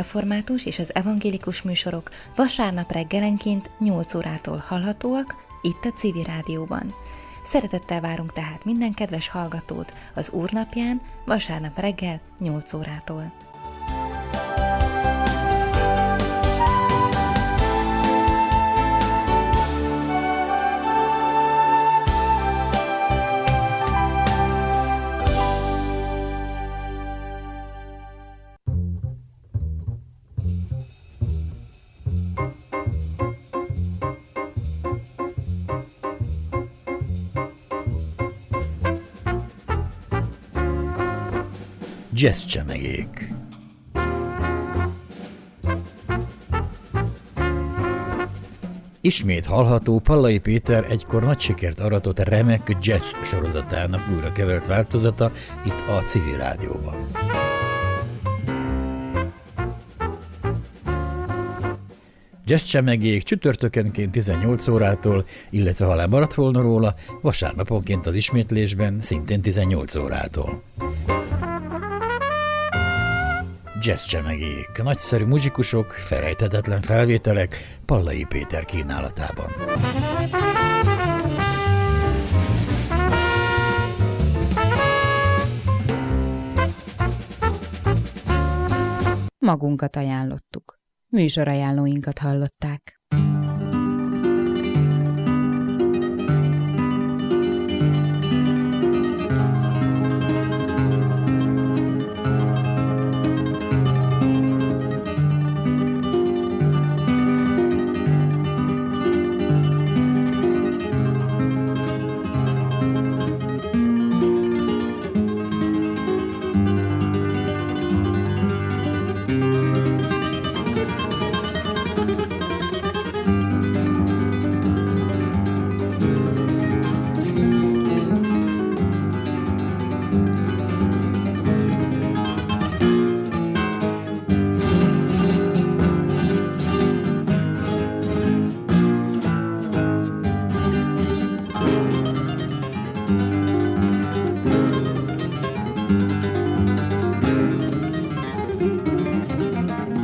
református és az evangélikus műsorok vasárnap reggelenként 8 órától hallhatóak itt a Civil Rádióban. Szeretettel várunk tehát minden kedves hallgatót az Úrnapján vasárnap reggel 8 órától. Jazzcsemegék. Ismét hallható Pallai Péter egykor nagy sikert aratott remek jazz sorozatának újra kevert változata itt a Civil Rádióban. Jazzcsemegék csütörtökenként 18 órától, illetve ha lemaradt volna róla, vasárnaponként az ismétlésben szintén 18 órától. Jazzcsemegék, nagyszerű muzsikusok, felejthetetlen felvételek Pallai Péter kínálatában. Magunkat ajánlottuk. Műsorajánlóinkat hallották.